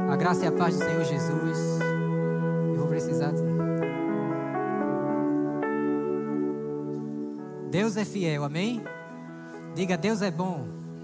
A graça e a paz do Senhor Jesus. Eu vou precisar. Deus é fiel, amém? Diga, Deus é bom.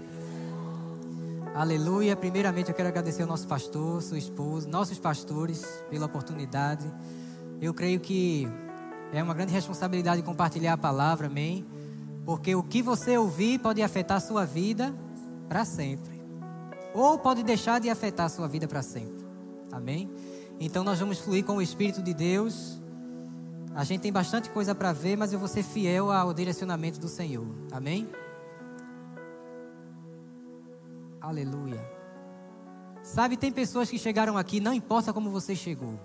Aleluia. Primeiramente eu quero agradecer ao nosso pastor, sua esposa, nossos pastores pela oportunidade. Eu creio que é uma grande responsabilidade compartilhar a palavra, amém? Porque o que você ouvir pode afetar a sua vida para sempre. Ou pode deixar de afetar a sua vida para sempre. Amém? Então nós vamos fluir com o Espírito de Deus. A gente tem bastante coisa para ver, mas eu vou ser fiel ao direcionamento do Senhor. Amém? Aleluia. Sabe, tem pessoas que chegaram aqui, não importa como você chegou.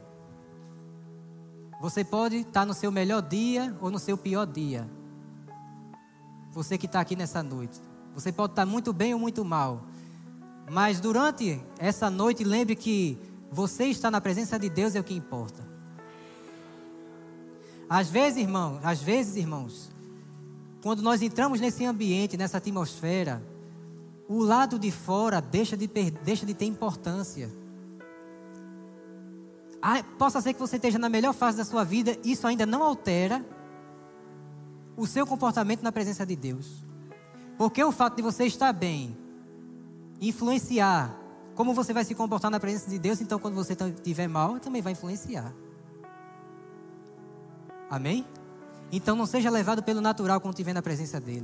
Você pode estar no seu melhor dia ou no seu pior dia. Você que está aqui nessa noite. Você pode estar muito bem ou muito mal. Mas durante essa noite, lembre que você está na presença de Deus é o que importa. Às vezes, irmãos, quando nós entramos nesse ambiente, nessa atmosfera, o lado de fora deixa de ter importância. Possa ser que você esteja na melhor fase da sua vida, isso ainda não altera o seu comportamento na presença de Deus. Porque o fato de você estar bem influenciar como você vai se comportar na presença de Deus, então quando você estiver mal, também vai influenciar. Amém? Então não seja levado pelo natural quando estiver na presença dele.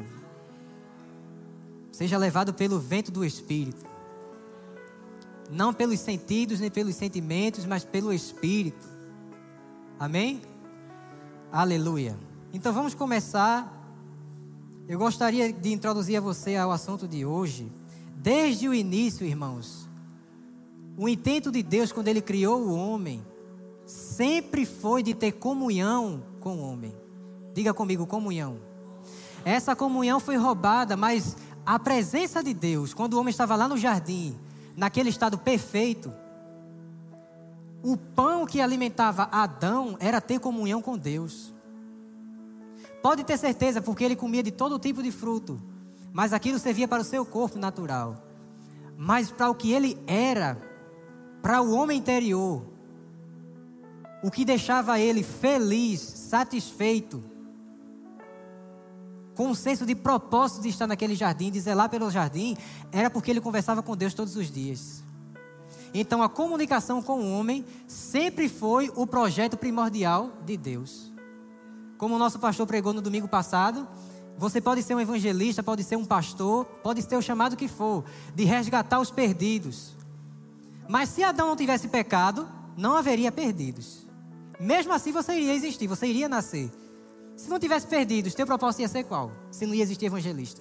Seja levado pelo vento do Espírito. Não pelos sentidos, nem pelos sentimentos, mas pelo Espírito. Amém? Aleluia. Então vamos começar. Eu gostaria de introduzir a você ao assunto de hoje. Desde o início, irmãos, o intento de Deus quando Ele criou o homem, sempre foi de ter comunhão com o homem. Diga comigo, comunhão. Essa comunhão foi roubada, mas a presença de Deus, quando o homem estava lá no jardim, naquele estado perfeito, o pão que alimentava Adão era ter comunhão com Deus. Pode ter certeza, porque ele comia de todo tipo de fruto, mas aquilo servia para o seu corpo natural. Mas para o que ele era, para o homem interior, o que deixava ele feliz, satisfeito, com um senso de propósito de estar naquele jardim, de zelar pelo jardim, era porque ele conversava com Deus todos os dias. Então a comunicação com o homem sempre foi o projeto primordial de Deus. Como o nosso pastor pregou no domingo passado, você pode ser um evangelista, pode ser um pastor, pode ter o chamado que for, de resgatar os perdidos. Mas se Adão não tivesse pecado, não haveria perdidos. Mesmo assim você iria existir, você iria nascer. Se não tivesse perdidos, teu propósito ia ser qual? Se não ia existir evangelista.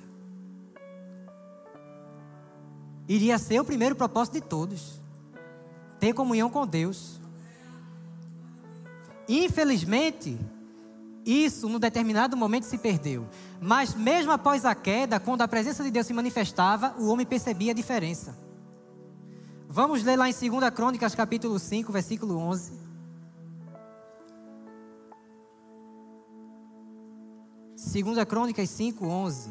Iria ser o primeiro propósito de todos. Ter comunhão com Deus. Infelizmente, isso, num determinado momento, se perdeu. Mas mesmo após a queda, quando a presença de Deus se manifestava, o homem percebia a diferença. Vamos ler lá em 2 Crônicas, capítulo 5, versículo 11. 2 Crônicas 5, 11.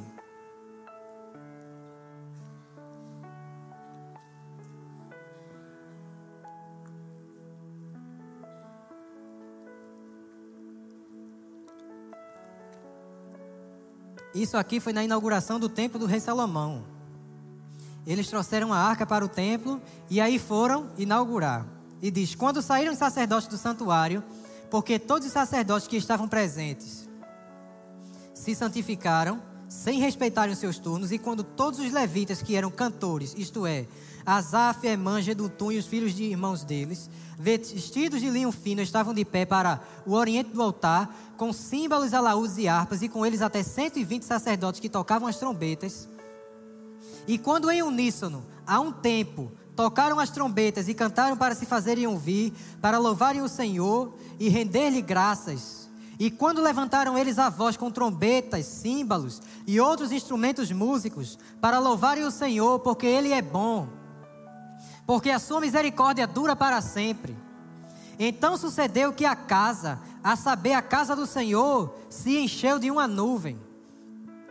Isso aqui foi na inauguração do templo do rei Salomão. Eles trouxeram a arca para o templo e aí foram inaugurar. E diz, quando saíram os sacerdotes do santuário, porque todos os sacerdotes que estavam presentes se santificaram, sem respeitarem os seus turnos, e quando todos os levitas que eram cantores, isto é, Asaf, Emã, Jedutum e os filhos de irmãos deles, vestidos de linho fino, estavam de pé para o oriente do altar, com símbolos, alaúdes e harpas, e com eles até 120 sacerdotes que tocavam as trombetas. E quando em uníssono, a um tempo, tocaram as trombetas e cantaram para se fazerem ouvir, para louvarem o Senhor e render-lhe graças. E quando levantaram eles a voz com trombetas, símbolos e outros instrumentos músicos, para louvarem o Senhor, porque Ele é bom, porque a sua misericórdia dura para sempre. Então sucedeu que a casa, a saber, a casa do Senhor, se encheu de uma nuvem,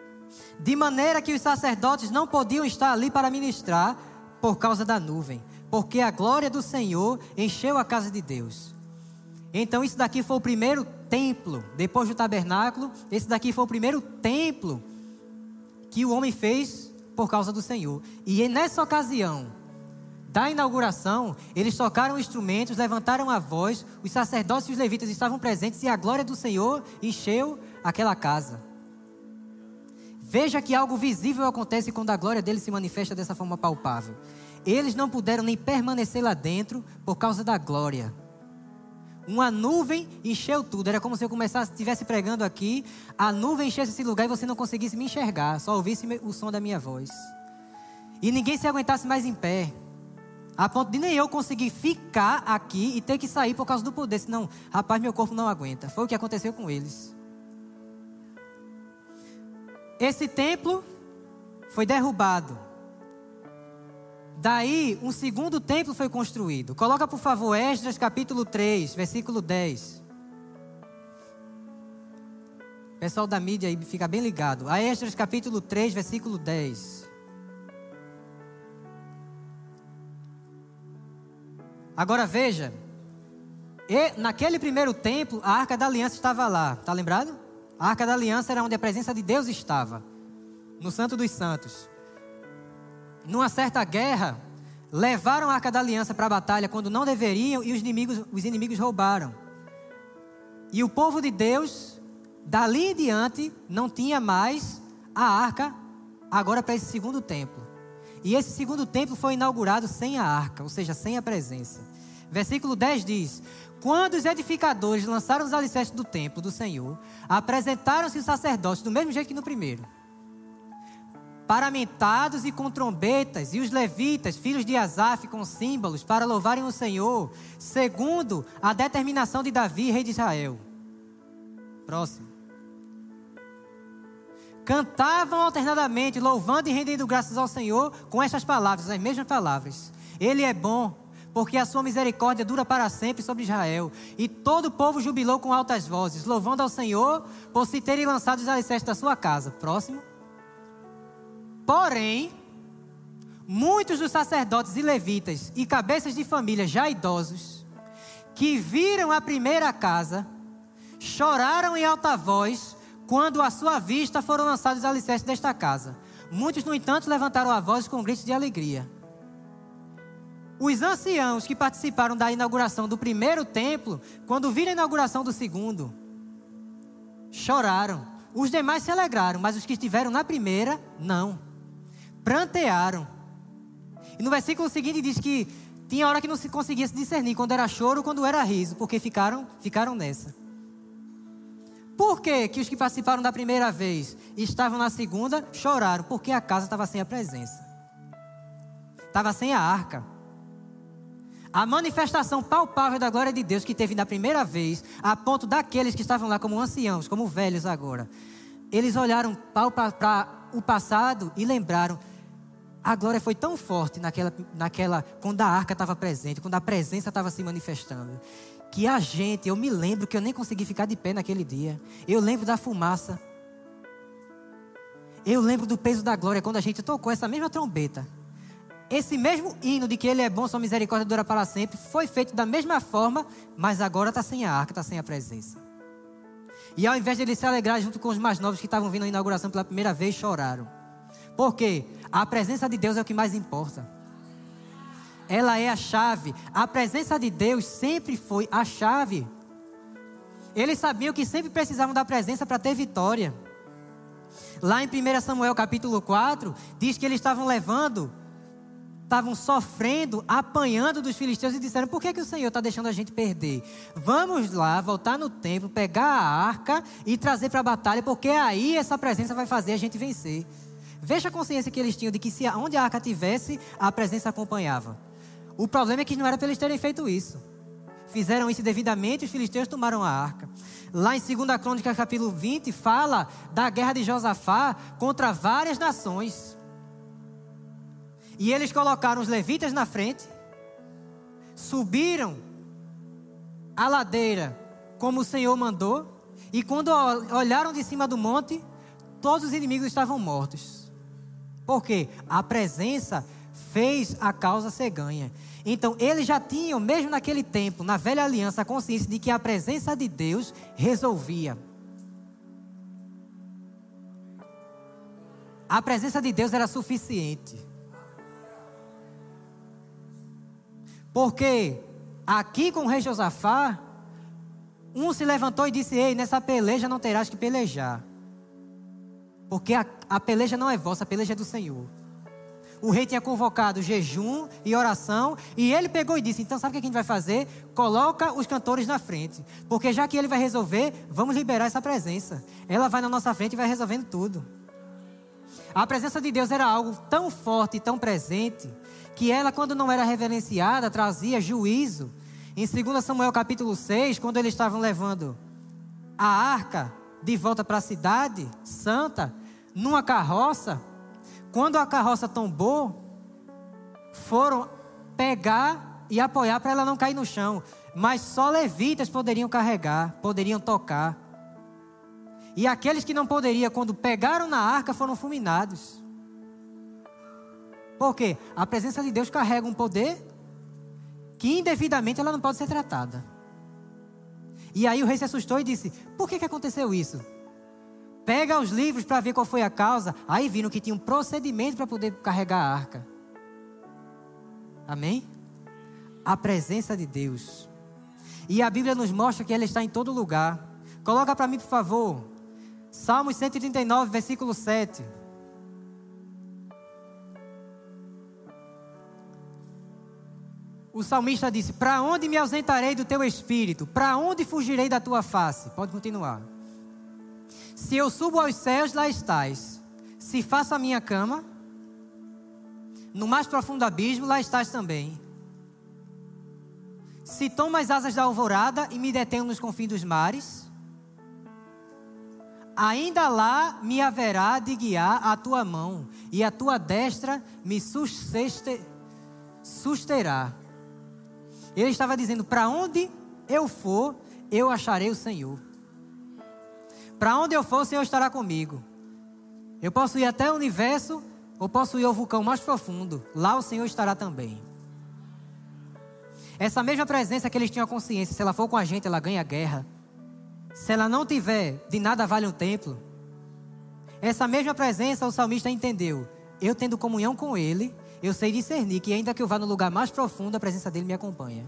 de maneira que os sacerdotes não podiam estar ali para ministrar por causa da nuvem, porque a glória do Senhor encheu a casa de Deus. Então isso daqui foi o primeiro templo, depois do tabernáculo, esse daqui foi o primeiro templo que o homem fez por causa do Senhor. E nessa ocasião da inauguração, eles tocaram instrumentos, levantaram a voz, os sacerdotes e os levitas estavam presentes e a glória do Senhor encheu aquela casa. Veja que algo visível acontece quando a glória dele se manifesta dessa forma palpável. Eles não puderam nem permanecer lá dentro por causa da glória. Uma nuvem encheu tudo. Era como se eu estivesse pregando aqui, a nuvem enchesse esse lugar e você não conseguisse me enxergar, só ouvisse o som da minha voz. E ninguém se aguentasse mais em pé, a ponto de nem eu conseguir ficar aqui e ter que sair por causa do poder. Senão, rapaz, meu corpo não aguenta. Foi o que aconteceu com eles. Esse templo foi derrubado. Daí, um segundo templo foi construído. Coloca, por favor, Esdras capítulo 3, versículo 10. Pessoal da mídia aí, fica bem ligado. A Esdras capítulo 3, versículo 10. Agora veja. Naquele primeiro templo, a Arca da Aliança estava lá. Está lembrado? A Arca da Aliança era onde a presença de Deus estava. No Santo dos Santos. Numa certa guerra, levaram a Arca da Aliança para a batalha quando não deveriam e os inimigos roubaram. E o povo de Deus, dali em diante, não tinha mais a Arca agora para esse segundo templo. E esse segundo templo foi inaugurado sem a Arca, ou seja, sem a presença. Versículo 10 diz: quando os edificadores lançaram os alicerces do templo do Senhor, apresentaram-se os sacerdotes do mesmo jeito que no primeiro, paramentados e com trombetas, e os levitas, filhos de Asaf, com símbolos, para louvarem o Senhor, segundo a determinação de Davi, rei de Israel. Próximo. Cantavam alternadamente, louvando e rendendo graças ao Senhor, com estas palavras, as mesmas palavras: Ele é bom, porque a sua misericórdia dura para sempre sobre Israel. E todo o povo jubilou com altas vozes, louvando ao Senhor, por se terem lançado os alicerces da sua casa. Próximo. Porém, muitos dos sacerdotes e levitas e cabeças de família já idosos, que viram a primeira casa, choraram em alta voz, quando à sua vista foram lançados os alicerces desta casa. Muitos, no entanto, levantaram a voz com gritos de alegria. Os anciãos que participaram da inauguração do primeiro templo, quando viram a inauguração do segundo, choraram. Os demais se alegraram, mas os que estiveram na primeira, não. Prantearam. E no versículo seguinte diz que tinha hora que não se conseguia se discernir quando era choro ou quando era riso, porque ficaram nessa. Por que os que participaram da primeira vez e estavam na segunda choraram? Porque a casa estava sem a presença. Estava sem a arca. A manifestação palpável da glória de Deus que teve na primeira vez, a ponto daqueles que estavam lá como anciãos, como velhos agora, eles olharam para o passado e lembraram: a glória foi tão forte quando a arca estava presente, quando a presença estava se manifestando, que eu me lembro que eu nem consegui ficar de pé naquele dia. Eu lembro da fumaça. Eu lembro do peso da glória quando a gente tocou essa mesma trombeta. Esse mesmo hino de que Ele é bom, sua misericórdia dura para sempre, foi feito da mesma forma, mas agora está sem a arca, está sem a presença. E ao invés de eles se alegrar junto com os mais novos que estavam vindo à inauguração pela primeira vez, choraram. Por quê? A presença de Deus é o que mais importa. Ela é a chave. A presença de Deus sempre foi a chave. Eles sabiam que sempre precisavam da presença para ter vitória. Lá em 1 Samuel capítulo 4, diz que eles estavam sofrendo, apanhando dos filisteus e disseram: por que o Senhor está deixando a gente perder? Vamos lá, voltar no templo, pegar a arca e trazer para a batalha, porque aí essa presença vai fazer a gente vencer. Veja a consciência que eles tinham de que onde a arca tivesse, a presença acompanhava. O problema é que não era para eles terem feito isso. Fizeram isso devidamente e os filisteus tomaram a arca. Lá em 2 Crônicas capítulo 20, fala da guerra de Josafá contra várias nações. E eles colocaram os levitas na frente, subiram a ladeira como o Senhor mandou, e quando olharam de cima do monte, todos os inimigos estavam mortos. Por quê? A presença fez a causa ser ganha. Então, eles já tinham, mesmo naquele tempo, na velha aliança, a consciência de que a presença de Deus resolvia. A presença de Deus era suficiente. Porque aqui com o rei Josafá, um se levantou e disse: ei, nessa peleja não terás que pelejar. Porque a peleja não é vossa, a peleja é do Senhor. O rei tinha convocado jejum e oração, e ele pegou e disse: então sabe o que a gente vai fazer? Coloca os cantores na frente, porque já que ele vai resolver, vamos liberar essa presença. Ela vai na nossa frente e vai resolvendo tudo. A presença de Deus era algo tão forte e tão presente, que ela, quando não era reverenciada, trazia juízo. Em 2 Samuel capítulo 6, quando eles estavam levando a arca de volta para a cidade santa, numa carroça, quando a carroça tombou, foram pegar e apoiar para ela não cair no chão. Mas só levitas poderiam carregar, poderiam tocar. E aqueles que não poderiam, quando pegaram na arca, foram fulminados. Por quê? A presença de Deus carrega um poder que indevidamente ela não pode ser tratada. E aí o rei se assustou e disse: por que aconteceu isso? Pega os livros para ver qual foi a causa. Aí viram que tinha um procedimento para poder carregar a arca. Amém? A presença de Deus. E a Bíblia nos mostra que ela está em todo lugar. Coloca para mim, por favor, Salmos 139, versículo 7. O salmista disse: para onde me ausentarei do teu espírito? Para onde fugirei da tua face? Pode continuar. Se eu subo aos céus, lá estás. Se faço a minha cama no mais profundo abismo, lá estás também. Se tomo as asas da alvorada e me detenho nos confins dos mares, ainda lá me haverá de guiar a tua mão, e a tua destra me susterá. Ele estava dizendo: para onde eu for, eu acharei o Senhor. Para onde eu for, o Senhor estará comigo. Eu posso ir até o universo, ou posso ir ao vulcão mais profundo. Lá o Senhor estará também. Essa mesma presença que eles tinham a consciência, se ela for com a gente, ela ganha a guerra. Se ela não tiver, de nada vale um templo. Essa mesma presença o salmista entendeu. Eu tendo comunhão com Ele, eu sei discernir que ainda que eu vá no lugar mais profundo, a presença dEle me acompanha.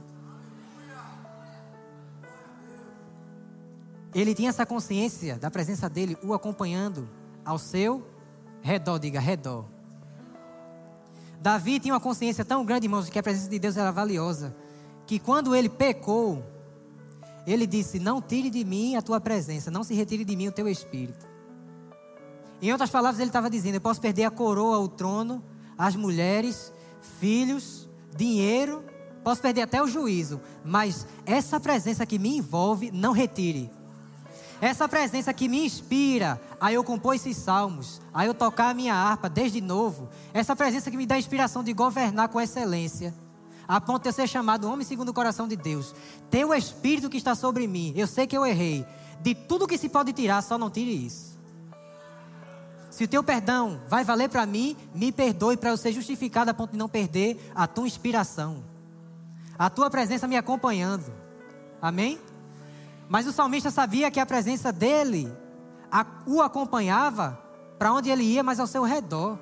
Ele tinha essa consciência da presença dEle o acompanhando ao seu redor, diga redor. Davi tinha uma consciência tão grande, irmãos, de que a presença de Deus era valiosa, que quando ele pecou, ele disse: não tire de mim a tua presença, não se retire de mim o teu espírito. Em outras palavras, ele estava dizendo: eu posso perder a coroa, o trono, as mulheres, filhos, dinheiro, posso perder até o juízo, mas essa presença que me envolve, não retire. Essa presença que me inspira a eu compor esses salmos, a eu tocar a minha harpa desde novo, essa presença que me dá a inspiração de governar com excelência, a ponto de eu ser chamado homem segundo o coração de Deus. Tem o Espírito que está sobre mim. Eu sei que eu errei. De tudo que se pode tirar, só não tire isso. Se o teu perdão vai valer para mim, me perdoe para eu ser justificado a ponto de não perder a tua inspiração, a tua presença me acompanhando. Amém? Mas o salmista sabia que a presença dele o acompanhava para onde ele ia, mas ao seu redor.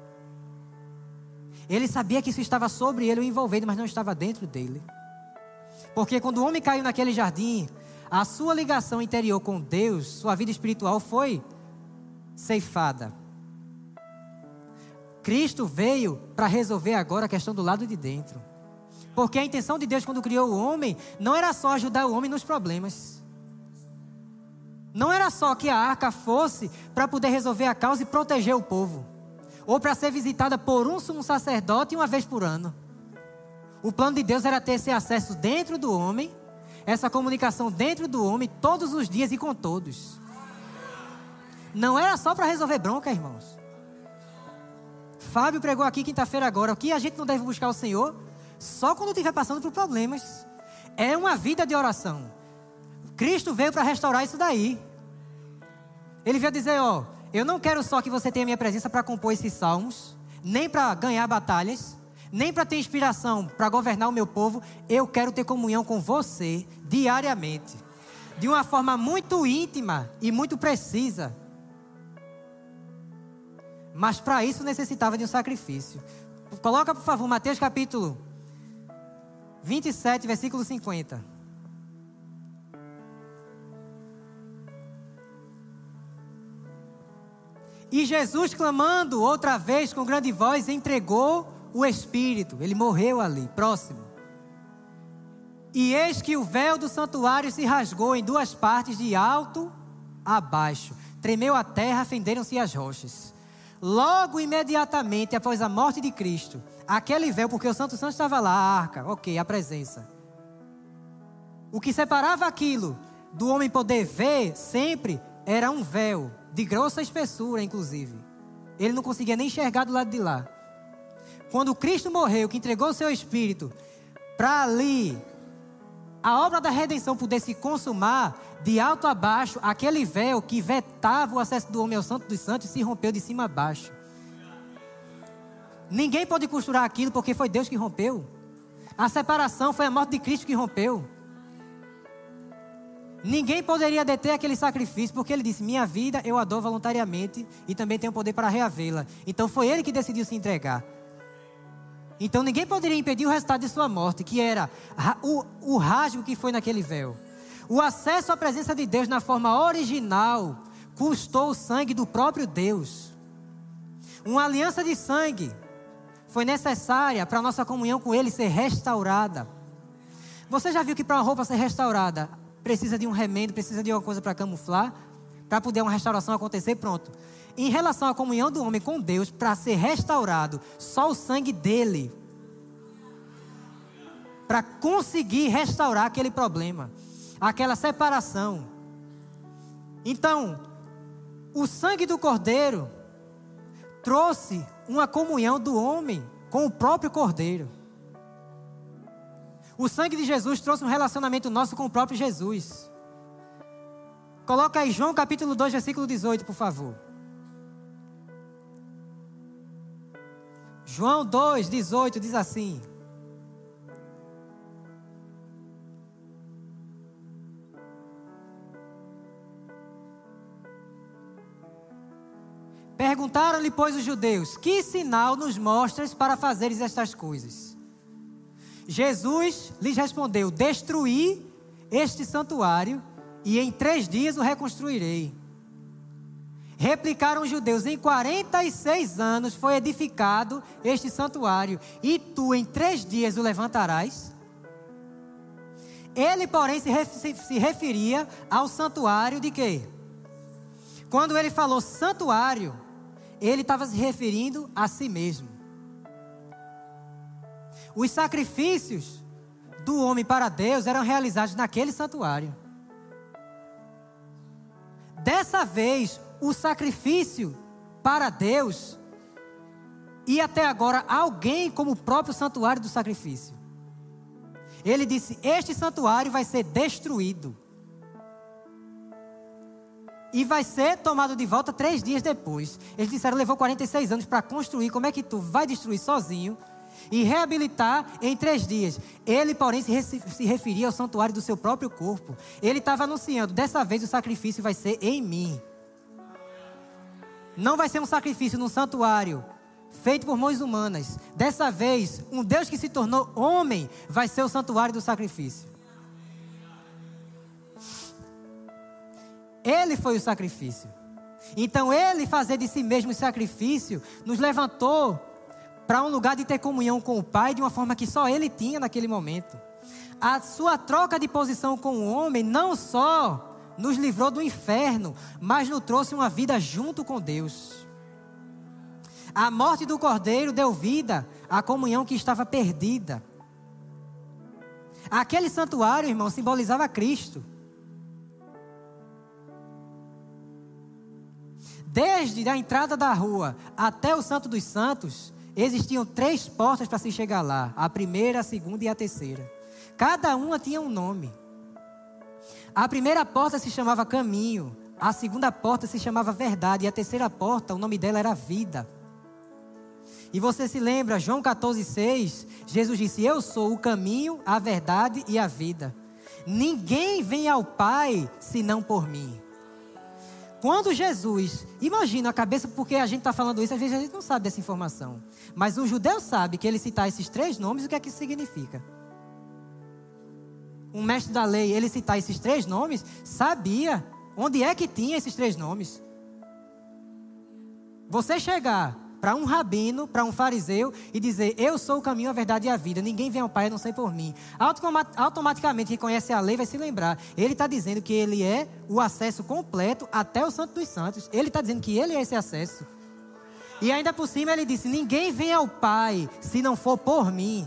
Ele sabia que isso estava sobre ele, o envolvendo, mas não estava dentro dele. Porque quando o homem caiu naquele jardim, a sua ligação interior com Deus, sua vida espiritual foi ceifada. Cristo veio para resolver agora a questão do lado de dentro. Porque a intenção de Deus quando criou o homem não era só ajudar o homem nos problemas. Não era só que a arca fosse para poder resolver a causa e proteger o povo, ou para ser visitada por um sumo sacerdote uma vez por ano. O plano de Deus era ter esse acesso dentro do homem, essa comunicação dentro do homem todos os dias e com todos. Não era só para resolver bronca, irmãos. Fábio pregou aqui quinta-feira agora. O que a gente não deve buscar o Senhor? Só quando estiver passando por problemas. É uma vida de oração. Cristo veio para restaurar isso daí. Ele veio dizer: ó, eu não quero só que você tenha minha presença para compor esses salmos, nem para ganhar batalhas, nem para ter inspiração para governar o meu povo. Eu quero ter comunhão com você diariamente, de uma forma muito íntima e muito precisa. Mas para isso necessitava de um sacrifício. Coloca, por favor, Mateus capítulo 27, versículo 50. E Jesus, clamando outra vez com grande voz, entregou o Espírito. Ele morreu ali, próximo. E eis que o véu do santuário se rasgou em duas partes, de alto a baixo. Tremeu a terra, fenderam-se as rochas. Logo, imediatamente, após a morte de Cristo, aquele véu, porque o Santo Santo estava lá, a arca, ok, a presença. O que separava aquilo do homem poder ver sempre era um véu, de grossa espessura, inclusive. Ele não conseguia nem enxergar do lado de lá. Quando Cristo morreu, que entregou o seu Espírito, para ali a obra da redenção poder se consumar, de alto a baixo, aquele véu que vetava o acesso do homem ao Santo dos Santos se rompeu de cima a baixo. Ninguém pode costurar aquilo porque foi Deus que rompeu. A separação foi a morte de Cristo que rompeu. Ninguém poderia deter aquele sacrifício, porque ele disse: minha vida eu a dou voluntariamente e também tenho poder para reavê-la. Então foi ele que decidiu se entregar. Então ninguém poderia impedir o resultado de sua morte, que era o rasgo que foi naquele véu. O acesso à presença de Deus na forma original custou o sangue do próprio Deus. Uma aliança de sangue foi necessária para a nossa comunhão com Ele ser restaurada. Você já viu que para uma roupa ser restaurada precisa de um remendo, precisa de uma coisa para camuflar, para poder uma restauração acontecer? Pronto. Em relação à comunhão do homem com Deus, para ser restaurado, só o sangue dele, para conseguir restaurar aquele problema, aquela separação. Então, o sangue do Cordeiro trouxe uma comunhão do homem com o próprio Cordeiro. O sangue de Jesus trouxe um relacionamento nosso com o próprio Jesus. Coloca aí João capítulo 2, versículo 18, por favor. João 2, 18 diz assim: perguntaram-lhe, pois, os judeus: que sinal nos mostras para fazeres estas coisas? Jesus lhes respondeu: destruí este santuário e em 3 dias o reconstruirei. Replicaram os judeus: em 46 anos foi edificado este santuário, e tu em 3 dias o levantarás? Ele, porém, se referia ao santuário de quê? Quando ele falou santuário, ele estava se referindo a si mesmo. Os sacrifícios do homem para Deus eram realizados naquele santuário. Dessa vez, o sacrifício para Deus e até agora alguém como o próprio santuário do sacrifício. Ele disse: este santuário vai ser destruído e vai ser tomado de volta 3 dias depois. Eles disseram: levou 46 anos para construir, como é que tu vai destruir sozinho e reabilitar em 3 dias? Ele, porém, se referia ao santuário do seu próprio corpo. Ele estava anunciando: dessa vez o sacrifício vai ser em mim. Não vai ser um sacrifício num santuário feito por mãos humanas. Dessa vez, um Deus que se tornou homem vai ser o santuário do sacrifício. Ele foi o sacrifício. Então ele fazer de si mesmo o sacrifício nos levantou para um lugar de ter comunhão com o Pai de uma forma que só ele tinha naquele momento. A sua troca de posição com o homem não só nos livrou do inferno, mas nos trouxe uma vida junto com Deus. A morte do Cordeiro deu vida à comunhão que estava perdida. Aquele santuário, irmão, simbolizava Cristo. Desde a entrada da rua até o Santo dos Santos, existiam 3 portas para se chegar lá. A primeira, a segunda e a terceira. Cada uma tinha um nome. A primeira porta se chamava Caminho. A segunda porta se chamava Verdade. E a terceira porta, o nome dela era Vida. E você se lembra, João 14,6, Jesus disse: eu sou o caminho, a verdade e a vida. Ninguém vem ao Pai senão por mim. Quando Jesus, imagina a cabeça, porque a gente está falando isso, às vezes a gente não sabe dessa informação. Mas o judeu sabe que ele citar esses 3 nomes, o que é que isso significa? Um mestre da lei, ele citar esses 3 nomes, sabia onde é que tinha esses 3 nomes. Você chegar para um rabino, para um fariseu e dizer: eu sou o caminho, a verdade e a vida, ninguém vem ao Pai a não ser por mim. Automaticamente quem conhece a lei vai se lembrar. Ele está dizendo que ele é o acesso completo até o Santo dos Santos. Ele está dizendo que ele é esse acesso. E ainda por cima ele disse: ninguém vem ao Pai se não for por mim.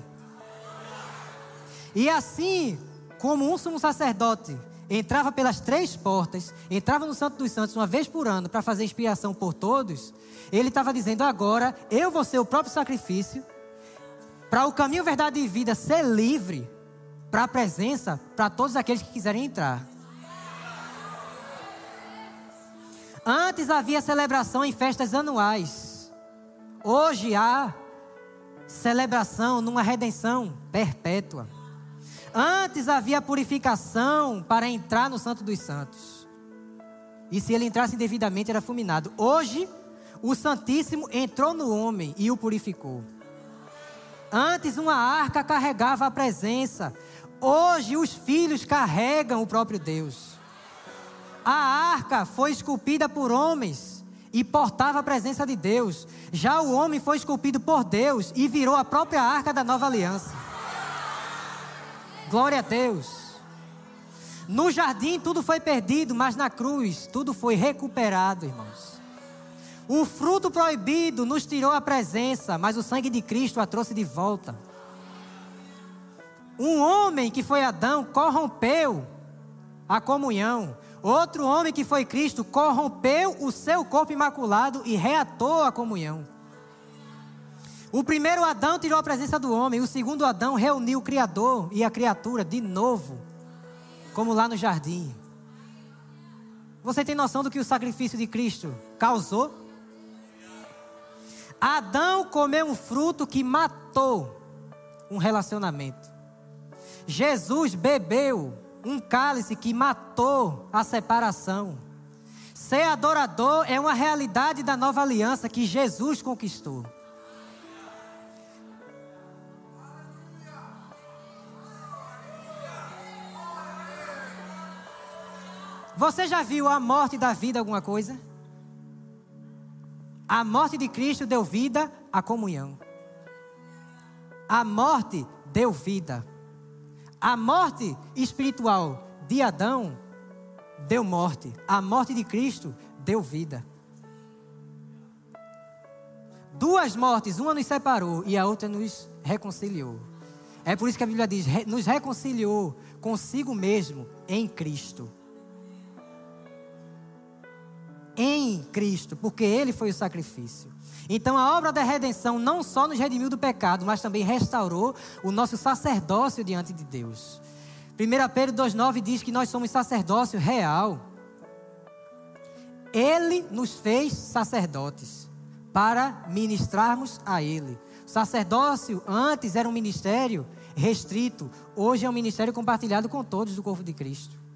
E assim como um sumo sacerdote entrava pelas 3 portas, entrava no Santo dos Santos uma vez por ano para fazer expiação por todos, ele estava dizendo: agora eu vou ser o próprio sacrifício para o caminho, verdade e vida ser livre para a presença, para todos aqueles que quiserem entrar. Antes havia celebração em festas anuais. Hoje há celebração numa redenção perpétua. Antes havia purificação para entrar no Santo dos Santos. E se ele entrasse indevidamente, era fulminado. Hoje, o Santíssimo entrou no homem e o purificou. Antes, uma arca carregava a presença. Hoje, os filhos carregam o próprio Deus. A arca foi esculpida por homens e portava a presença de Deus. Já o homem foi esculpido por Deus e virou a própria arca da nova aliança. Glória a Deus. No jardim tudo foi perdido, mas na cruz tudo foi recuperado, irmãos. O fruto proibido nos tirou a presença, mas o sangue de Cristo a trouxe de volta. Um homem que foi Adão corrompeu a comunhão. Outro homem que foi Cristo corrompeu o seu corpo imaculado e reatou a comunhão. O primeiro Adão tirou a presença do homem. O segundo Adão reuniu o Criador e a criatura de novo, como lá no jardim. Você tem noção do que o sacrifício de Cristo causou? Adão comeu um fruto que matou um relacionamento. Jesus bebeu um cálice que matou a separação. Ser adorador é uma realidade da nova aliança que Jesus conquistou. Você já viu a morte da vida alguma coisa? A morte de Cristo deu vida à comunhão. A morte deu vida. A morte espiritual de Adão deu morte. A morte de Cristo deu vida. 2 mortes, uma nos separou e a outra nos reconciliou. É por isso que a Bíblia diz: nos reconciliou consigo mesmo em Cristo. Em Cristo, porque Ele foi o sacrifício. Então a obra da redenção não só nos redimiu do pecado, mas também restaurou o nosso sacerdócio diante de Deus. 1 Pedro 2,9 diz que nós somos sacerdócio real. Ele nos fez sacerdotes para ministrarmos a Ele. O sacerdócio antes era um ministério restrito, hoje é um ministério compartilhado com todos do corpo de Cristo.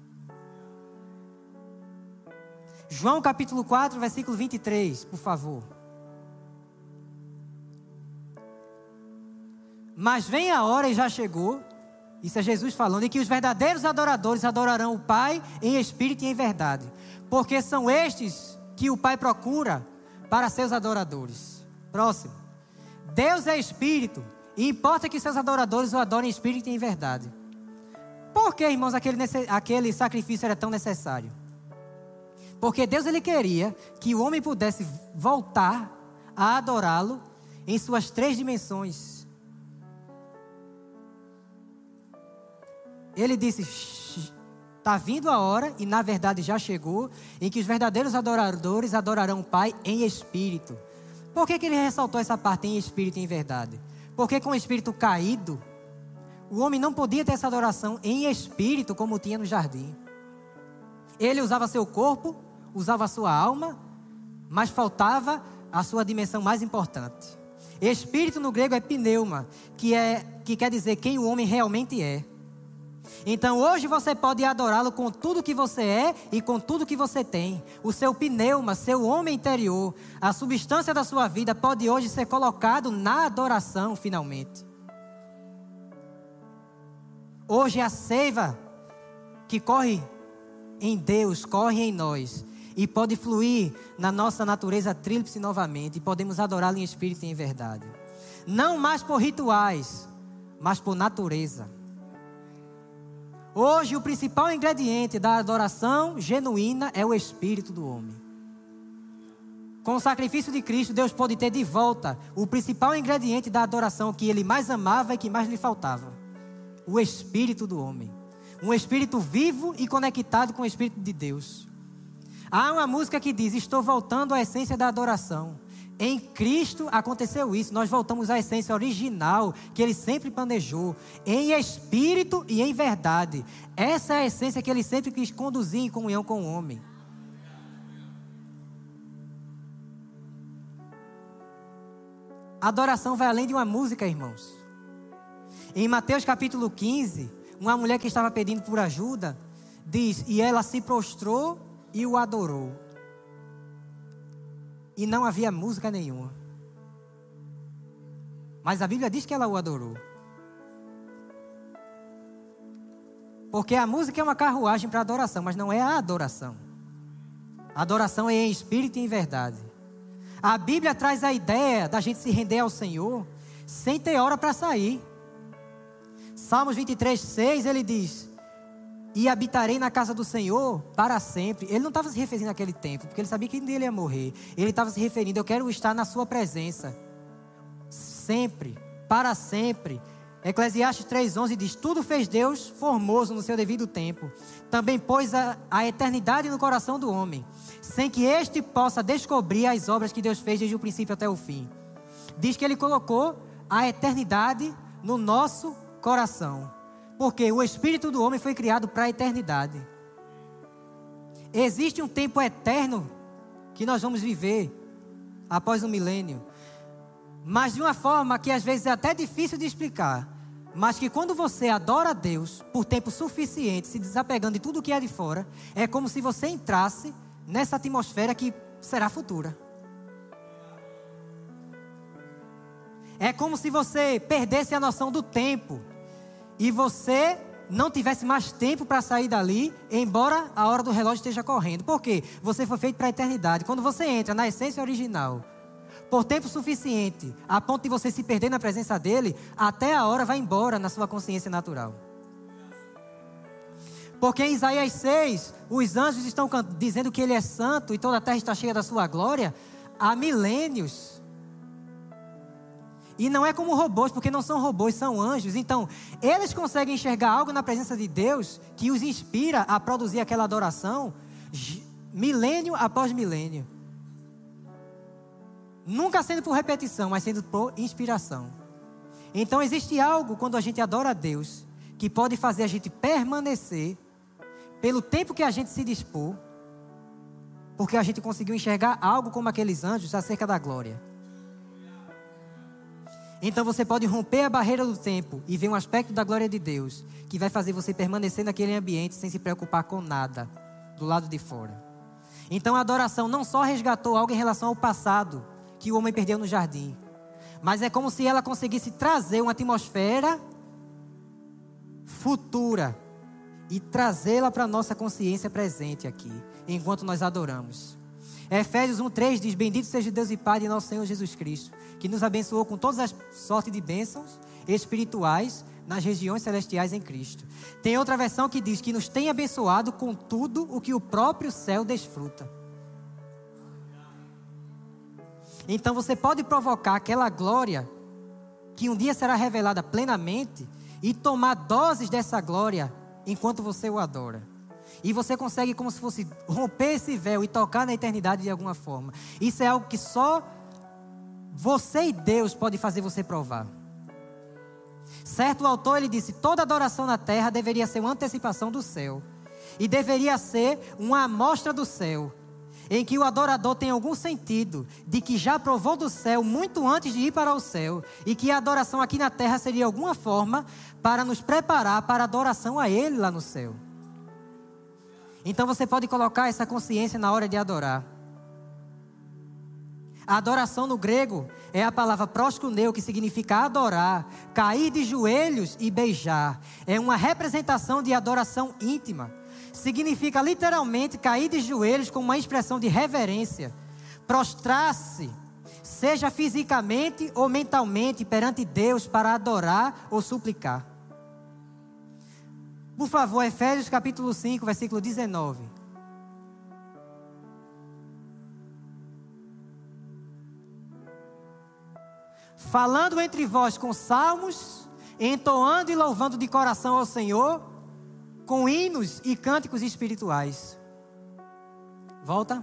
João capítulo 4, versículo 23, por favor. Mas vem a hora, e já chegou, isso é Jesus falando, em que os verdadeiros adoradores adorarão o Pai em espírito e em verdade, porque são estes que o Pai procura para seus adoradores. Próximo. Deus é espírito, e importa que seus adoradores o adorem em espírito e em verdade. Por que, irmãos, aquele sacrifício era tão necessário? Porque Deus, Ele queria que o homem pudesse voltar a adorá-lo em suas 3 dimensões. Ele disse: está vindo a hora, e na verdade já chegou, em que os verdadeiros adoradores adorarão o Pai em espírito. Por que Ele ressaltou essa parte em espírito e em verdade? Porque com o espírito caído, o homem não podia ter essa adoração em espírito como tinha no jardim. Ele usava seu corpo, usava a sua alma, mas faltava a sua dimensão mais importante. Espírito no grego é pneuma, que quer dizer quem o homem realmente é. Então hoje você pode adorá-lo com tudo que você é e com tudo que você tem. O seu pneuma, seu homem interior, a substância da sua vida pode hoje ser colocado na adoração finalmente. Hoje a seiva que corre em Deus, corre em nós e pode fluir na nossa natureza tríplice novamente e podemos adorá-lo em espírito e em verdade. Não mais por rituais, mas por natureza. Hoje o principal ingrediente da adoração genuína é o espírito do homem. Com o sacrifício de Cristo, Deus pode ter de volta o principal ingrediente da adoração que Ele mais amava e que mais lhe faltava: o espírito do homem. Um espírito vivo e conectado com o Espírito de Deus. Há uma música que diz: estou voltando à essência da adoração. Em Cristo aconteceu isso. Nós voltamos à essência original que Ele sempre planejou, em espírito e em verdade. Essa é a essência que Ele sempre quis conduzir em comunhão com o homem. A adoração vai além de uma música, irmãos. Em Mateus capítulo 15, uma mulher que estava pedindo por ajuda, diz: e ela se prostrou e o adorou. E não havia música nenhuma. Mas a Bíblia diz que ela o adorou. Porque a música é uma carruagem para adoração, mas não é a adoração. A adoração é em espírito e em verdade. A Bíblia traz a ideia da gente se render ao Senhor sem ter hora para sair. Salmos 23:6, ele diz: e habitarei na casa do Senhor para sempre. Ele não estava se referindo àquele tempo, porque ele sabia que ele ia morrer. Ele estava se referindo: eu quero estar na sua presença sempre, para sempre. Eclesiastes 3:11 diz: tudo fez Deus formoso no seu devido tempo. Também pôs a eternidade no coração do homem, sem que este possa descobrir as obras que Deus fez desde o princípio até o fim. Diz que Ele colocou a eternidade no nosso coração, porque o espírito do homem foi criado para a eternidade. Existe um tempo eterno que nós vamos viver após o milênio, mas de uma forma que às vezes é até difícil de explicar, mas que quando você adora a Deus por tempo suficiente, se desapegando de tudo que é de fora, é como se você entrasse nessa atmosfera que será futura. É como se você perdesse a noção do tempo e você não tivesse mais tempo para sair dali, embora a hora do relógio esteja correndo. Por quê? Você foi feito para a eternidade. Quando você entra na essência original, por tempo suficiente, a ponto de você se perder na presença dele, até a hora vai embora na sua consciência natural. Porque em Isaías 6, os anjos estão dizendo que ele é santo e toda a terra está cheia da sua glória há milênios. E não é como robôs, porque não são robôs, são anjos. Então, eles conseguem enxergar algo na presença de Deus que os inspira a produzir aquela adoração milênio após milênio. Nunca sendo por repetição, mas sendo por inspiração. Então, existe algo quando a gente adora a Deus que pode fazer a gente permanecer pelo tempo que a gente se dispor, porque a gente conseguiu enxergar algo como aqueles anjos acerca da glória. Então você pode romper a barreira do tempo e ver um aspecto da glória de Deus que vai fazer você permanecer naquele ambiente sem se preocupar com nada do lado de fora. Então a adoração não só resgatou algo em relação ao passado que o homem perdeu no jardim, mas é como se ela conseguisse trazer uma atmosfera futura e trazê-la para a nossa consciência presente aqui, enquanto nós adoramos. Efésios 1:3 diz: bendito seja Deus e Pai de nosso Senhor Jesus Cristo, que nos abençoou com todas as sortes de bênçãos espirituais nas regiões celestiais em Cristo. Tem outra versão que diz que nos tem abençoado com tudo o que o próprio céu desfruta. Então você pode provocar aquela glória que um dia será revelada plenamente e tomar doses dessa glória enquanto você o adora. E você consegue, como se fosse, romper esse véu e tocar na eternidade de alguma forma. Isso é algo que só você e Deus pode fazer você provar. Certo autor, ele disse: toda adoração na terra deveria ser uma antecipação do céu. E deveria ser uma amostra do céu. em que o adorador tem algum sentido de que já provou do céu muito antes de ir para o céu, e que a adoração aqui na terra seria alguma forma para nos preparar para a adoração a Ele lá no céu. Então você pode colocar essa consciência na hora de adorar. A adoração no grego é a palavra proskuneo, que significa adorar, cair de joelhos e beijar. É uma representação de adoração íntima. Significa literalmente cair de joelhos com uma expressão de reverência. Prostrar-se, seja fisicamente ou mentalmente, perante Deus para adorar ou suplicar. Por favor, Efésios capítulo 5, versículo 19. Falando entre vós com salmos, entoando e louvando de coração ao Senhor, com hinos e cânticos espirituais. Volta.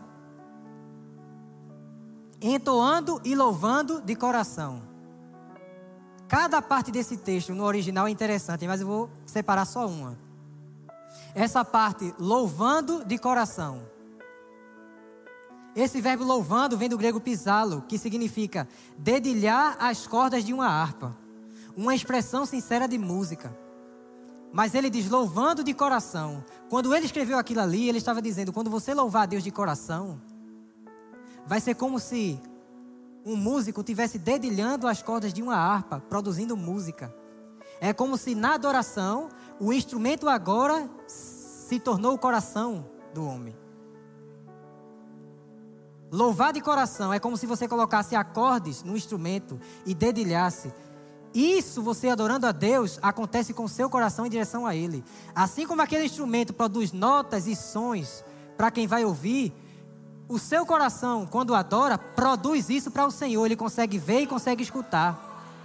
Entoando e louvando de coração. Cada parte desse texto no original é interessante, mas eu vou separar só uma. Essa parte, louvando de coração. Esse verbo louvando vem do grego pisalo, que significa dedilhar as cordas de uma harpa. Uma expressão sincera de música. Mas ele diz louvando de coração. Quando ele escreveu aquilo ali, ele estava dizendo, quando você louvar a Deus de coração, vai ser como se um músico estivesse dedilhando as cordas de uma harpa, produzindo música. É como se na adoração, o instrumento agora se tornou o coração do homem. Louvar de coração é como se você colocasse acordes no instrumento e dedilhasse. Isso, você adorando a Deus, acontece com o seu coração em direção a Ele. Assim como aquele instrumento produz notas e sons para quem vai ouvir, o seu coração, quando adora, produz isso para o Senhor. Ele consegue ver e consegue escutar.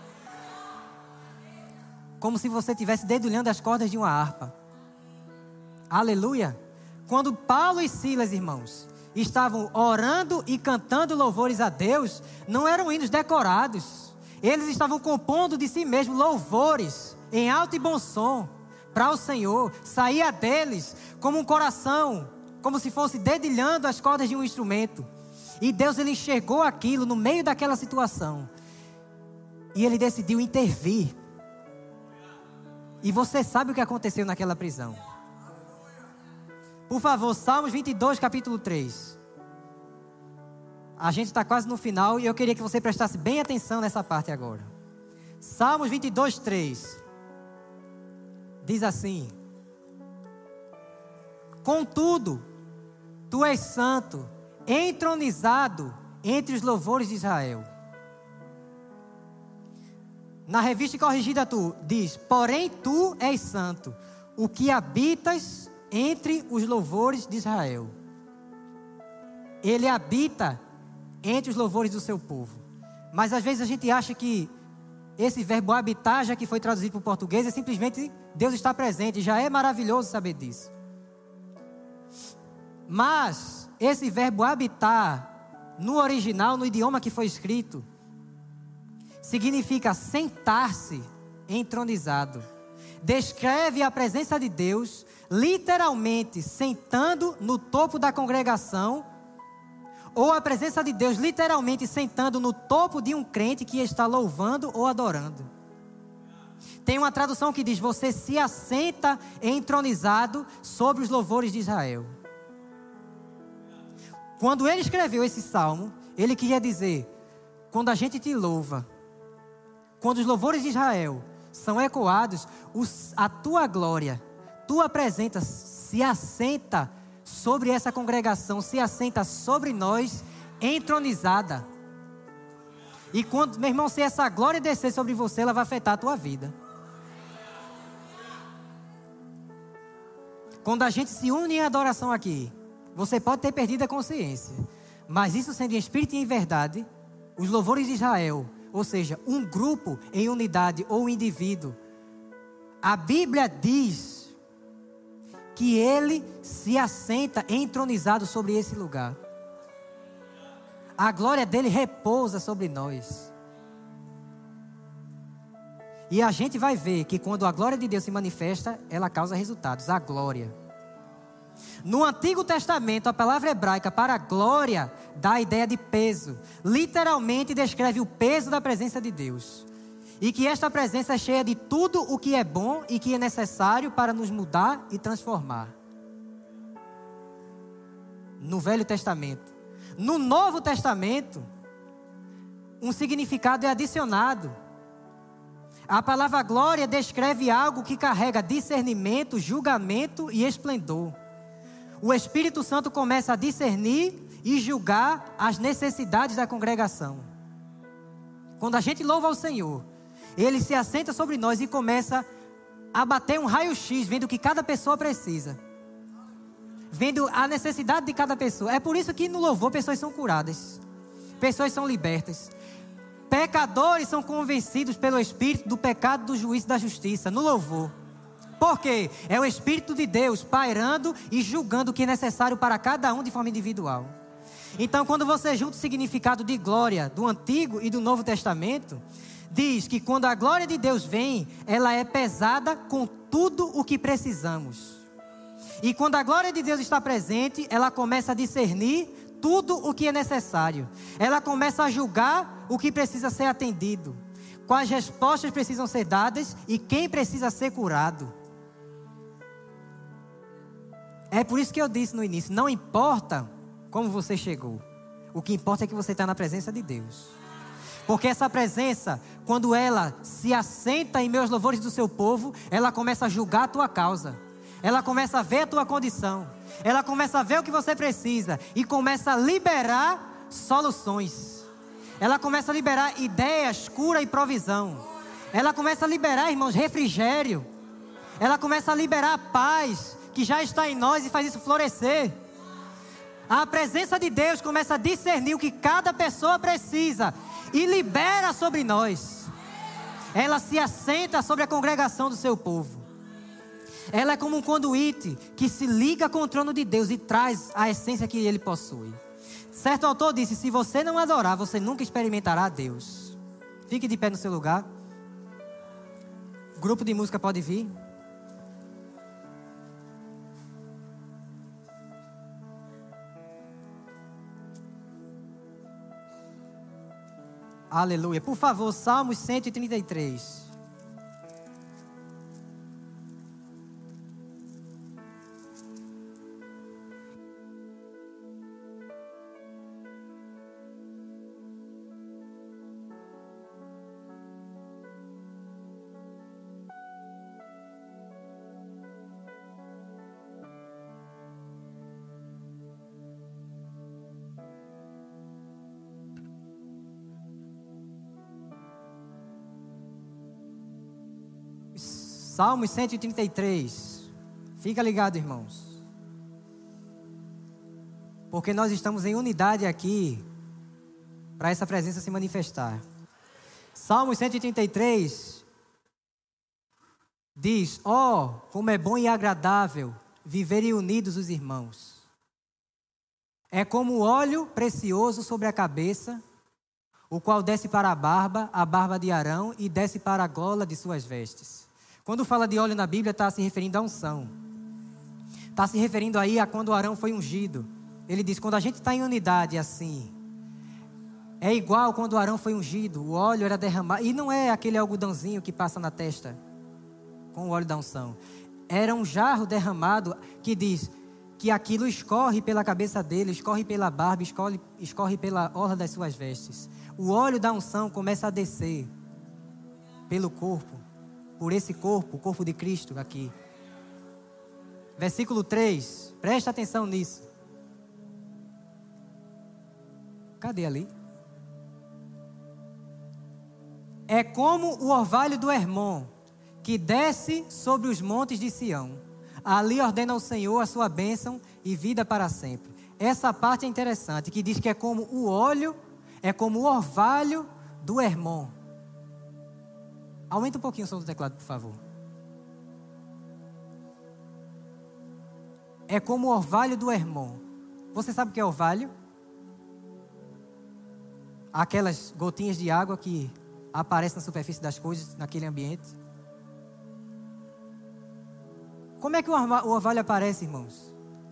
Como se você estivesse dedilhando as cordas de uma harpa. Aleluia! Quando Paulo e Silas, irmãos, estavam orando e cantando louvores a Deus, não eram hinos decorados. Eles estavam compondo de si mesmos louvores em alto e bom som para o Senhor. Saía deles como um coração, como se fosse dedilhando as cordas de um instrumento. E Deus, ele enxergou aquilo no meio daquela situação. E ele decidiu intervir. E você sabe o que aconteceu naquela prisão. Por favor, Salmos 22, capítulo 3. A gente está quase no final e eu queria que você prestasse bem atenção nessa parte agora. Salmos 22, 3. Diz assim: Contudo, tu és santo, entronizado entre os louvores de Israel. Na Revista Corrigida diz: Porém tu és santo, o que habitas entre os louvores de Israel. Ele habita entre os louvores do seu povo. Mas às vezes a gente acha que esse verbo habitar, já que foi traduzido para o português, é simplesmente Deus está presente. Já é maravilhoso saber disso. Mas esse verbo habitar, no original, no idioma que foi escrito, significa sentar-se entronizado. Descreve a presença de Deus literalmente sentando no topo da congregação, ou a presença de Deus literalmente sentando no topo de um crente que está louvando ou adorando. Tem uma tradução que diz: você se assenta entronizado sobre os louvores de Israel. Quando ele escreveu esse salmo, ele queria dizer: quando a gente te louva, quando os louvores de Israel são ecoados, a tua glória, tua presença se assenta sobre essa congregação, se assenta sobre nós, entronizada. E quando, meu irmão, se essa glória descer sobre você, ela vai afetar a tua vida. Quando a gente se une em adoração aqui, você pode ter perdido a consciência, mas isso sendo em espírito e em verdade, os louvores de Israel, ou seja, um grupo em unidade ou um indivíduo, a Bíblia diz que ele se assenta entronizado sobre esse lugar. A glória dele repousa sobre nós. E a gente vai ver que quando a glória de Deus se manifesta, ela causa resultados. A glória. No Antigo Testamento, a palavra hebraica para glória dá a ideia de peso. Literalmente descreve o peso da presença de Deus. E que esta presença é cheia de tudo o que é bom e que é necessário para nos mudar e transformar. No Velho Testamento. No Novo Testamento, um significado é adicionado. A palavra glória descreve algo que carrega discernimento, julgamento e esplendor. O Espírito Santo começa a discernir e julgar as necessidades da congregação. Quando a gente louva ao Senhor, Ele se assenta sobre nós e começa a bater um raio-x, vendo o que cada pessoa precisa. Vendo a necessidade de cada pessoa. É por isso que no louvor pessoas são curadas. Pessoas são libertas. Pecadores são convencidos pelo Espírito do pecado, do juízo e da justiça. No louvor. Por quê? É o Espírito de Deus pairando e julgando o que é necessário para cada um de forma individual. Então, quando você junta o significado de glória do Antigo e do Novo Testamento, diz que quando a glória de Deus vem, ela é pesada com tudo o que precisamos. E quando a glória de Deus está presente, ela começa a discernir tudo o que é necessário. Ela começa a julgar o que precisa ser atendido, quais respostas precisam ser dadas e quem precisa ser curado. É por isso que eu disse no início, não importa como você chegou. O que importa é que você está na presença de Deus. Porque essa presença, quando ela se assenta em meus louvores do seu povo, ela começa a julgar a tua causa. Ela começa a ver a tua condição. Ela começa a ver o que você precisa. E começa a liberar soluções. Ela começa a liberar ideias, cura e provisão. Ela começa a liberar, irmãos, refrigério. Ela começa a liberar paz que já está em nós e faz isso florescer. A presença de Deus começa a discernir o que cada pessoa precisa e libera sobre nós. Ela se assenta sobre a congregação do seu povo. Ela é como um conduíte que se liga com o trono de Deus e traz a essência que ele possui. Certo autor disse, se você não adorar, você nunca experimentará a Deus. Fique de pé no seu lugar. O grupo de música pode vir. Aleluia. Por favor, Salmos 133. Salmos 133. Fica ligado, irmãos. Porque nós estamos em unidade aqui para essa presença se manifestar. Salmos 133 diz: ó, como é bom e agradável viverem unidos os irmãos. É como óleo precioso sobre a cabeça, o qual desce para a barba de Arão, e desce para a gola de suas vestes. Quando fala de óleo na Bíblia, está se referindo à unção. Está se referindo aí a quando Arão foi ungido. Ele diz, quando a gente está em unidade assim, é igual quando Arão foi ungido, o óleo era derramado. E não é aquele algodãozinho que passa na testa com o óleo da unção. Era um jarro derramado que diz que aquilo escorre pela cabeça dele, escorre pela barba, escorre pela orla das suas vestes. O óleo da unção começa a descer pelo corpo. Por esse corpo, o corpo de Cristo aqui. Versículo 3, presta atenção nisso. Cadê ali? É como o orvalho do Hermon, que desce sobre os montes de Sião. Ali ordena o Senhor a sua bênção e vida para sempre. Essa parte é interessante, que diz que é como o óleo, é como o orvalho do Hermon. Aumenta um pouquinho o som do teclado, por favor. É como o orvalho do Hermon. Você sabe o que é orvalho? Aquelas gotinhas de água que aparecem na superfície das coisas, naquele ambiente. Como é que o orvalho aparece, irmãos?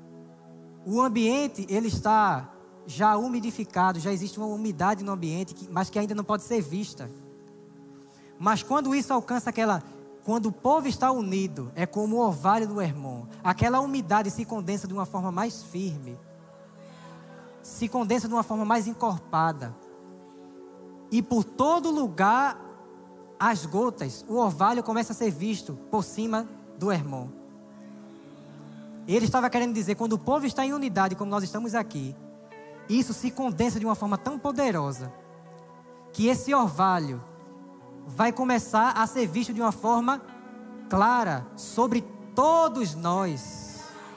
o ambiente ele está já umidificado, já existe uma umidade no ambiente, mas que ainda não pode ser vista. Mas quando isso alcança quando o povo está unido, é como o orvalho do Hermon. Aquela umidade se condensa de uma forma mais firme. Se condensa de uma forma mais encorpada. E por todo lugar, as gotas, o orvalho começa a ser visto por cima do Hermon. Ele estava querendo dizer, quando o povo está em unidade, como nós estamos aqui, isso se condensa de uma forma tão poderosa, que esse orvalho vai começar a ser visto de uma forma clara sobre todos nós.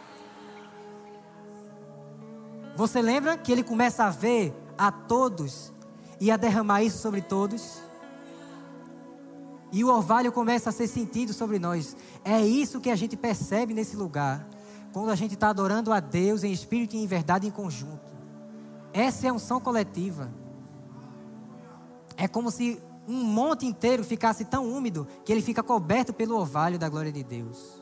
Você lembra que ele começa a ver a todos e a derramar isso sobre todos? E o orvalho começa a ser sentido sobre nós. É isso que a gente percebe nesse lugar, quando a gente está adorando a Deus em espírito e em verdade em conjunto. Essa é a unção coletiva. É como se um monte inteiro ficasse tão úmido que ele fica coberto pelo orvalho da glória de Deus.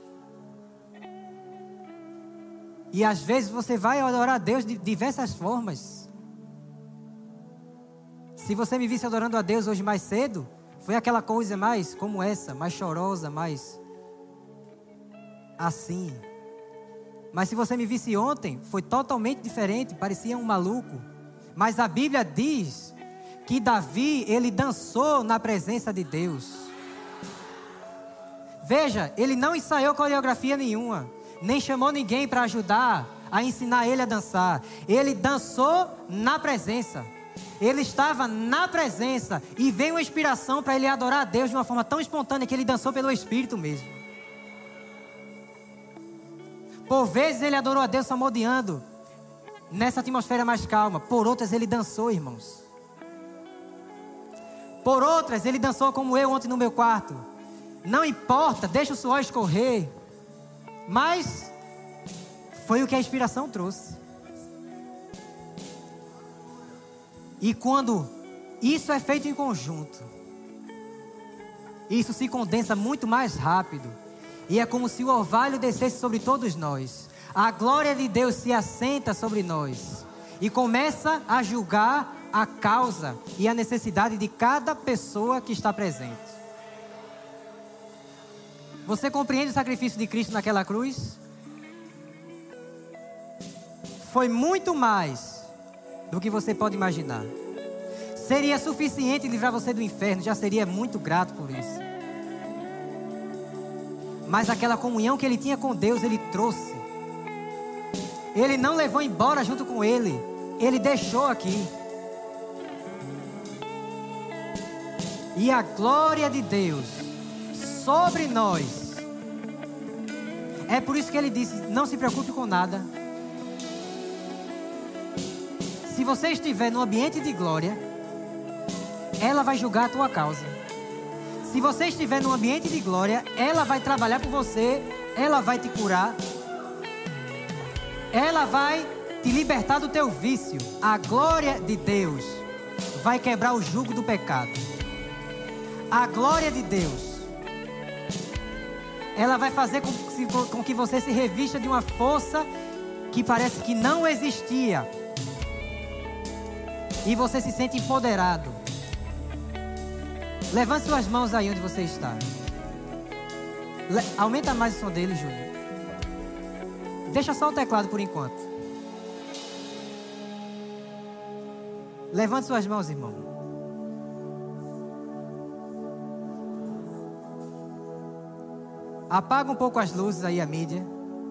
E às vezes você vai adorar a Deus de diversas formas. Se você me visse adorando a Deus hoje mais cedo, foi aquela coisa mais como essa, mais chorosa, mais assim. Mas se você me visse ontem, foi totalmente diferente, parecia um maluco. Mas a Bíblia diz que Davi, ele dançou na presença de Deus. Veja, ele não ensaiou coreografia nenhuma, nem chamou ninguém para ajudar a ensinar ele a dançar. Ele dançou na presença. Ele estava na presença e veio uma inspiração para ele adorar a Deus de uma forma tão espontânea que ele dançou pelo Espírito mesmo. Por vezes ele adorou a Deus salmodiando nessa atmosfera mais calma. Por outras ele dançou, irmãos. Por outras ele dançou como eu ontem no meu quarto. Não importa, deixa o suor escorrer. Mas foi o que a inspiração trouxe. E quando isso é feito em conjunto, isso se condensa muito mais rápido. E é como se o orvalho descesse sobre todos nós. A glória de Deus se assenta sobre nós. E começa a julgar a causa e a necessidade de cada pessoa que está presente. Você compreende o sacrifício de Cristo naquela cruz? Foi muito mais do que você pode imaginar. Seria suficiente livrar você do inferno, já seria muito grato por isso. Mas aquela comunhão que ele tinha com Deus, ele trouxe. Ele não levou embora junto com ele, ele deixou aqui. E a glória de Deus sobre nós. É por isso que ele disse, não se preocupe com nada. Se você estiver no ambiente de glória, ela vai julgar a tua causa. Se você estiver no ambiente de glória, ela vai trabalhar por você, ela vai te curar, ela vai te libertar do teu vício. A glória de Deus vai quebrar o jugo do pecado. A glória de Deus, ela vai fazer com que você se revista de uma força que parece que não existia. E você se sente empoderado. Levante suas mãos aí onde você está. Aumenta mais o som dele, Júnior. Deixa só o teclado por enquanto. Levante suas mãos, irmão. Apaga um pouco as luzes aí, a mídia.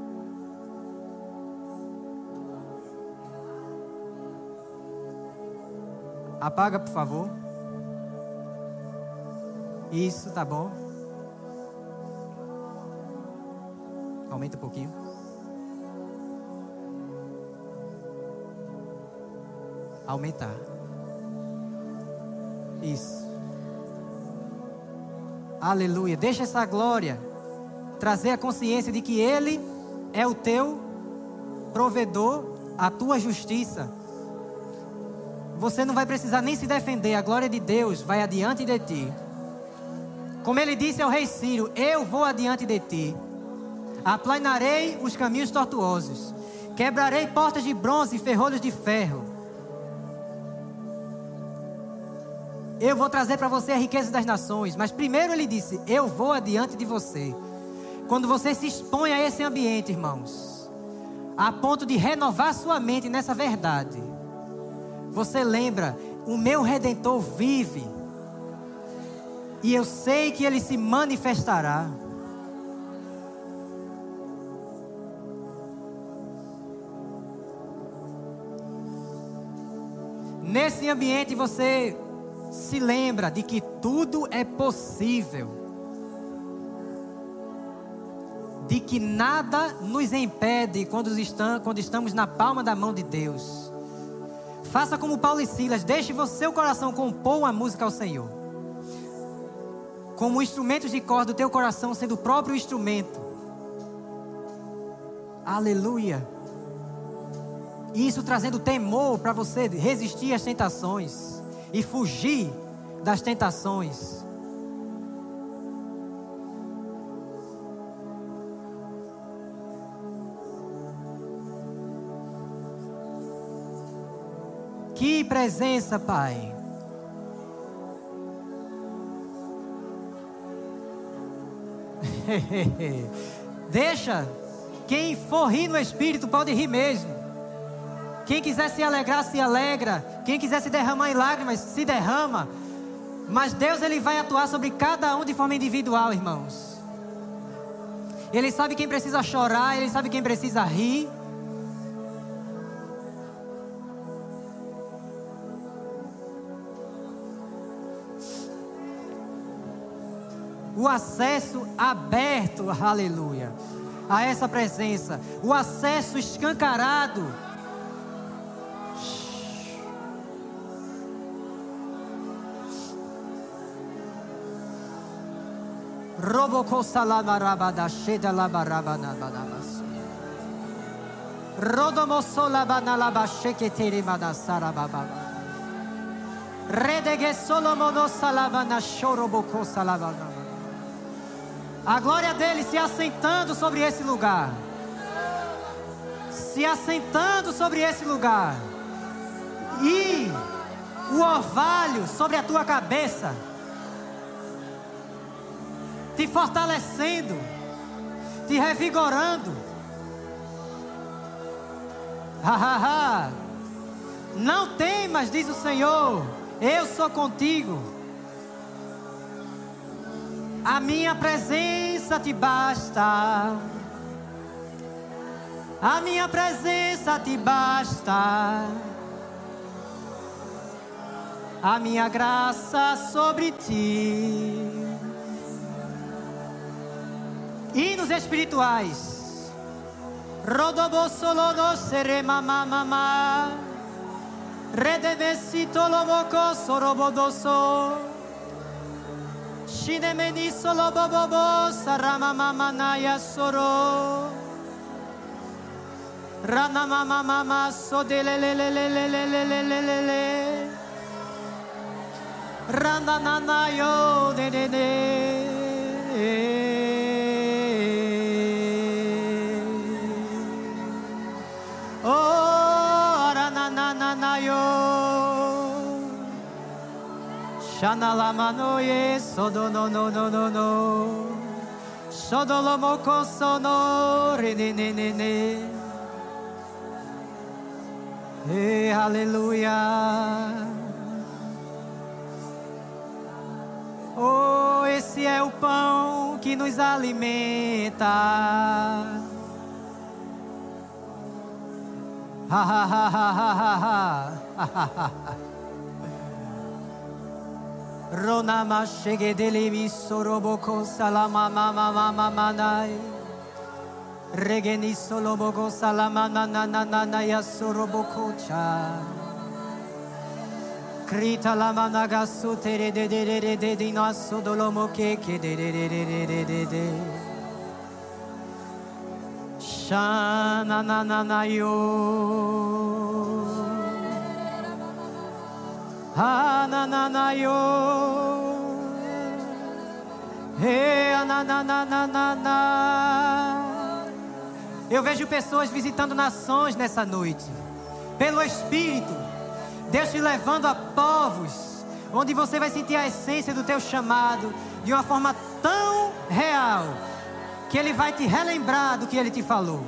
Apaga, por favor. Isso, tá bom. Aumenta um pouquinho. Aumentar. Isso. Aleluia. Deixa essa glória trazer a consciência de que Ele é o teu provedor, a tua justiça. Você não vai precisar nem se defender. A glória de Deus vai adiante de ti. Como ele disse ao rei Ciro, eu vou adiante de ti. Aplanarei os caminhos tortuosos. Quebrarei portas de bronze e ferrolhos de ferro. Eu vou trazer para você a riqueza das nações. Mas primeiro ele disse: eu vou adiante de você. Quando você se expõe a esse ambiente, irmãos, a ponto de renovar sua mente nessa verdade, você lembra: o meu Redentor vive. E eu sei que ele se manifestará. Nesse ambiente você se lembra de que tudo é possível, de que nada nos impede quando estamos na palma da mão de Deus. Faça como Paulo e Silas, deixe seu coração compor uma música ao Senhor, como instrumentos de corda, o teu coração sendo o próprio instrumento. Aleluia. Isso trazendo temor para você resistir às tentações e fugir das tentações. Que presença, Pai. Deixa, quem for rir no Espírito pode rir mesmo. Quem quiser se alegrar, se alegra. Quem quiser se derramar em lágrimas, se derrama. Mas Deus, Ele vai atuar sobre cada um de forma individual, irmãos. Ele sabe quem precisa chorar, Ele sabe quem precisa rir. O acesso aberto, aleluia, a essa presença. O acesso escancarado. Robocou salamarabada, cheda labarabana banamas. Rodomosso labanalaba chequetere madasara bababa. Redegue solomono salabana chorobocou salabana. A glória dele se assentando sobre esse lugar. Se assentando sobre esse lugar. E o orvalho sobre a tua cabeça, te fortalecendo, te revigorando. Não temas, diz o Senhor, eu sou contigo. A minha presença te basta. A minha presença te basta. A minha graça sobre ti. Hinos espirituais. Rodobosolono seremamamama. Redevesito lomoko sorobodoso. Shinemeni solobobobo saramamamanaya soro. Ranamamamama sodelelelelelelelelelele. Ranananayo dedede. Oh, ranananayo. Shanalamanoye sodonononono. Sodolomoko sono renenene. Hey, aleluia. Oh, esse é o pão que nos alimenta. Ha ha ha ha ha ha ha. Ronama chegue dele mi soroboko salama mama mama manai. Regeni soloboko salama na na na na na ya soroboko cha. Krita la managa sutere de de de de de de naso dolomo ke de de de de de de de. Shana na na na yo. Ha na na na yo. He na na na na na na. Eu vejo pessoas visitando nações nessa noite. Pelo Espírito, Deus te levando a povos, onde você vai sentir a essência do teu chamado de uma forma tão real, que Ele vai te relembrar do que Ele te falou.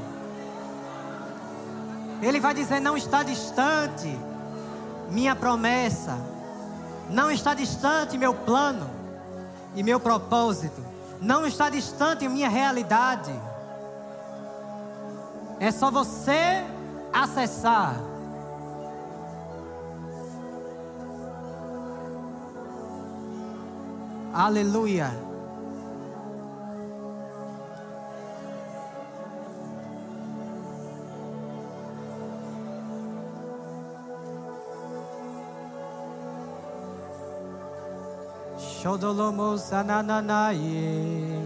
Ele vai dizer: não está distante minha promessa, não está distante meu plano e meu propósito, não está distante minha realidade. É só você acessar. Aleluia. Shodolomo sanananaye.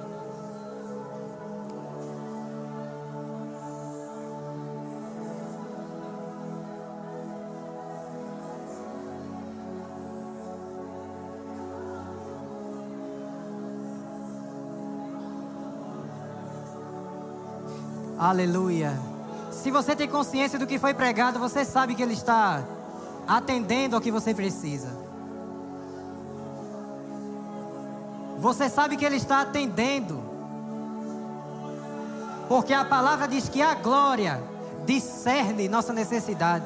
Aleluia. Se você tem consciência do que foi pregado, você sabe que Ele está atendendo ao que você precisa. Você sabe que Ele está atendendo. Porque a palavra diz que a glória discerne nossa necessidade.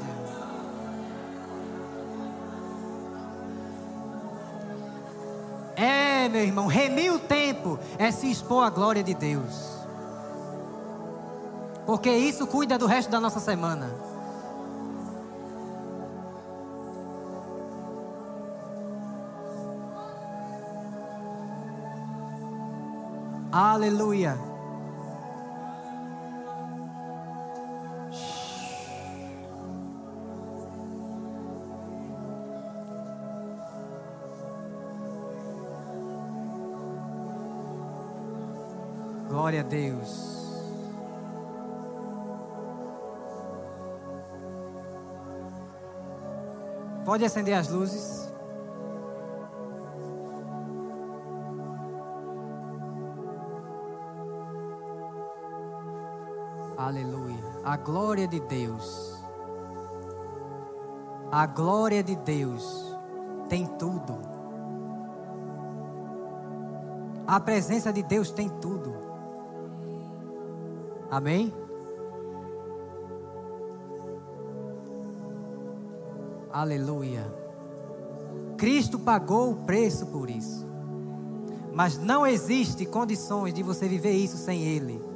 Meu irmão, remir o tempo é se expor à glória de Deus. Porque isso cuida do resto da nossa semana. Aleluia. Glória a Deus. Pode acender as luzes. Aleluia. A glória de Deus. A glória de Deus tem tudo. A presença de Deus tem tudo. Amém? Aleluia. Cristo pagou o preço por isso. Mas não existe condições de você viver isso sem Ele.